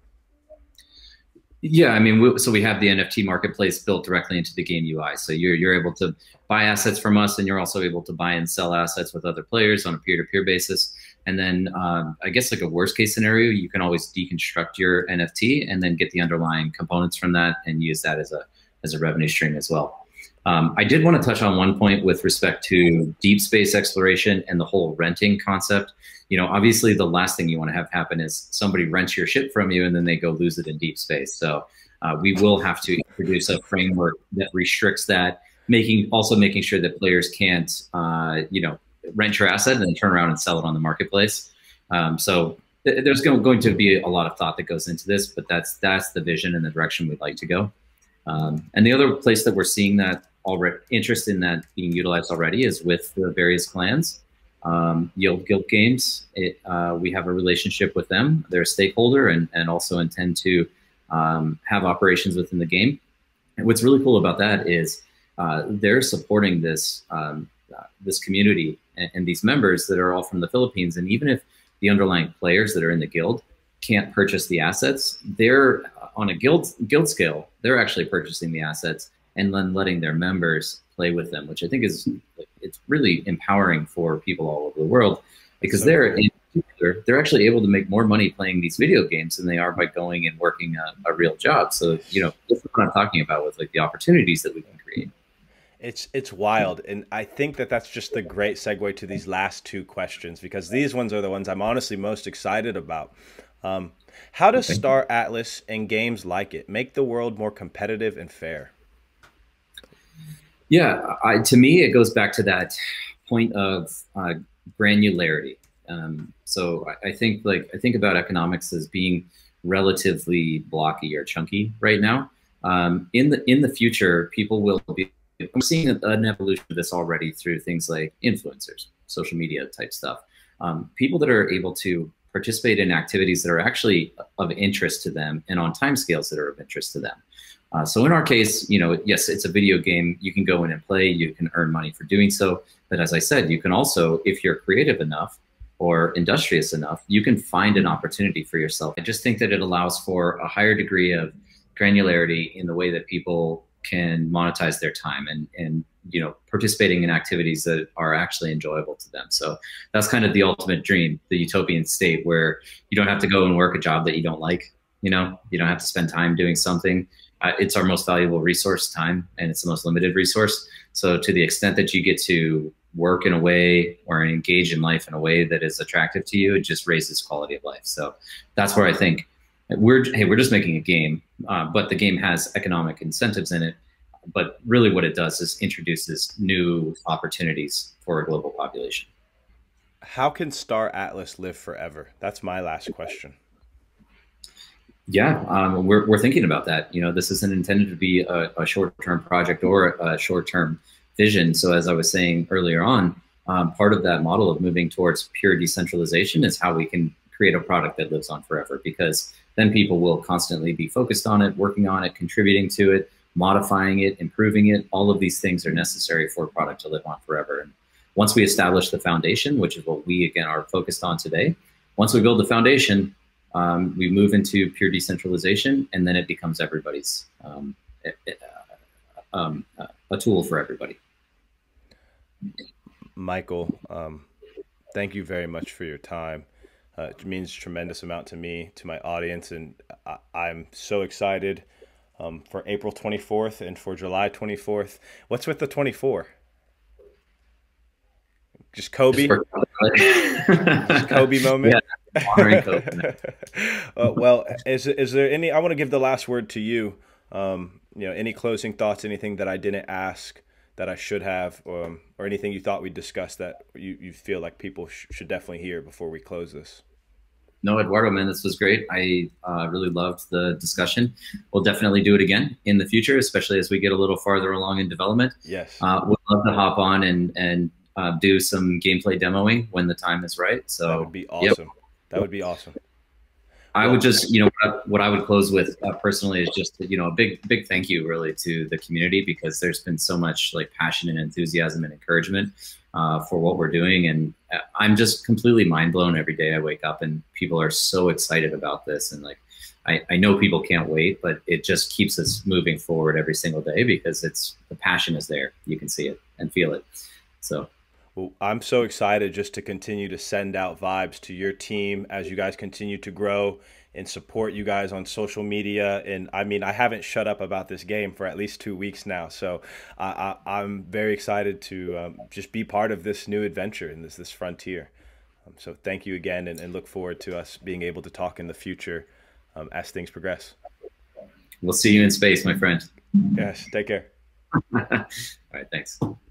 S2: Yeah, I mean, so we have the NFT marketplace built directly into the game UI. So you're able to buy assets from us, and you're also able to buy and sell assets with other players on a peer-to-peer basis. And then I guess like a worst case scenario, you can always deconstruct your NFT and then get the underlying components from that and use that as a revenue stream as well. I did want to touch on one point with respect to deep space exploration and the whole renting concept. Obviously the last thing you want to have happen is somebody rents your ship from you and then they go lose it in deep space. So we will have to introduce a framework that restricts that, making sure that players can't, rent your asset and then turn around and sell it on the marketplace. So there's going to be a lot of thought that goes into this, but that's the vision and the direction we'd like to go. And the other place that we're seeing that interest in that being utilized already is with the various clans. Yield Guild Games, we have a relationship with them. They're a stakeholder and also intend to have operations within the game. And what's really cool about that is they're supporting this community and these members that are all from the Philippines. And even if the underlying players that are in the guild can't purchase the assets, they're on a guild scale, they're actually purchasing the assets and then letting their members play with them, which I think it's really empowering for people all over the world, because they're actually able to make more money playing these video games than they are by going and working a real job. So, this is what I'm talking about with like the opportunities that we can create.
S1: It's wild. And I think that's just the great segue to these last two questions, because these ones are the ones I'm honestly most excited about. How does Star Atlas and games like it make the world more competitive and fair?
S2: Yeah, to me, it goes back to that point of granularity. So I think about economics as being relatively blocky or chunky right now. In the future, people will be. I'm seeing an evolution of this already through things like influencers, social media type stuff. People that are able to participate in activities that are actually of interest to them and on timescales that are of interest to them. So in our case, yes, it's a video game. You can go in and play. You can earn money for doing so. But as I said, you can also, if you're creative enough or industrious enough, you can find an opportunity for yourself. I just think that it allows for a higher degree of granularity in the way that people can monetize their time and participating in activities that are actually enjoyable to them. So that's kind of the ultimate dream, the utopian state where you don't have to go and work a job that you don't like. You don't have to spend time doing something. It's our most valuable resource, time, and it's the most limited resource. So to the extent that you get to work in a way or engage in life in a way that is attractive to you, it just raises quality of life. So that's where I think we're just making a game, but the game has economic incentives in it. But really what it does is introduces new opportunities for a global population.
S1: How can Star Atlas live forever? That's my last question.
S2: Yeah, we're thinking about that. This isn't intended to be a short-term project or a short-term vision. So as I was saying earlier on, part of that model of moving towards pure decentralization is how we can create a product that lives on forever, because then people will constantly be focused on it, working on it, contributing to it, modifying it, improving it. All of these things are necessary for a product to live on forever. And once we establish the foundation, which is what we, again, are focused on today, once we build the foundation, we move into pure decentralization, and then it becomes everybody's a tool for everybody.
S1: Michael, thank you very much for your time. It means a tremendous amount to me, to my audience, and I'm so excited for April 24th and for July 24th. What's with the 24? Just
S2: Just
S1: Kobe?
S2: for
S1: Just Kobe moment?
S2: yeah, honoring Kobe.
S1: Well, is there any? I want to give the last word to you. Any closing thoughts? Anything that I didn't ask that I should have, or anything you thought we discussed that you feel like people should definitely hear before we close this?
S2: No, Eduardo, man, this was great. I really loved the discussion. We'll definitely do it again in the future, especially as we get a little farther along in development.
S1: Yes,
S2: We'd love to hop on and do some gameplay demoing when the time is right.
S1: that
S2: So,
S1: would be
S2: yep.
S1: awesome. That would be awesome.
S2: I
S1: Well,
S2: would just, what I would close with personally is just, a big thank you really to the community, because there's been so much like passion and enthusiasm and encouragement for what we're doing. And I'm just completely mind blown every day I wake up, and people are so excited about this. And like, I know people can't wait, but it just keeps us moving forward every single day because the passion is there. You can see it and feel it. So.
S1: well, I'm so excited just to continue to send out vibes to your team as you guys continue to grow and support you guys on social media. And I mean, I haven't shut up about this game for at least 2 weeks now. So I'm very excited to just be part of this new adventure and this frontier. So thank you again, and look forward to us being able to talk in the future as things progress.
S2: We'll see you in space, my friend.
S1: Yes, take care.
S2: All right, thanks.